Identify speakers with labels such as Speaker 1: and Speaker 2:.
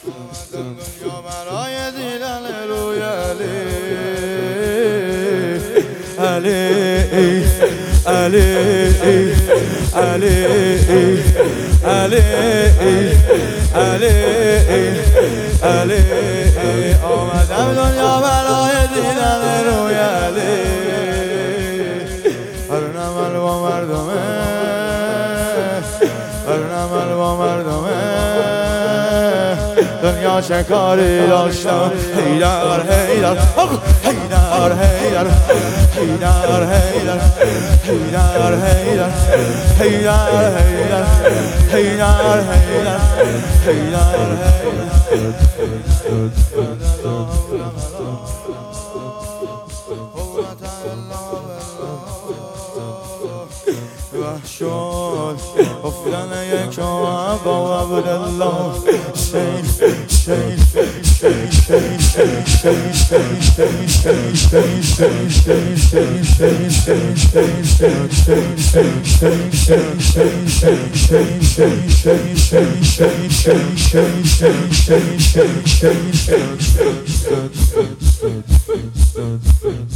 Speaker 1: دنیا برای دیدن روی علی علی علی علی علی علی علی آمدم دنیا برای دیدن روی علی هر نمل با مردمه هر نمل با مردمه دنیا چه کاری داشتم حیدر حیدر حیدر حیدر حیدر حیدر حیدر حیدر حیدر حیدر حیدر حیدر وحشون افتن یکم با عبدالله شیخ شیخ شیخ شیخ شیخ شیخ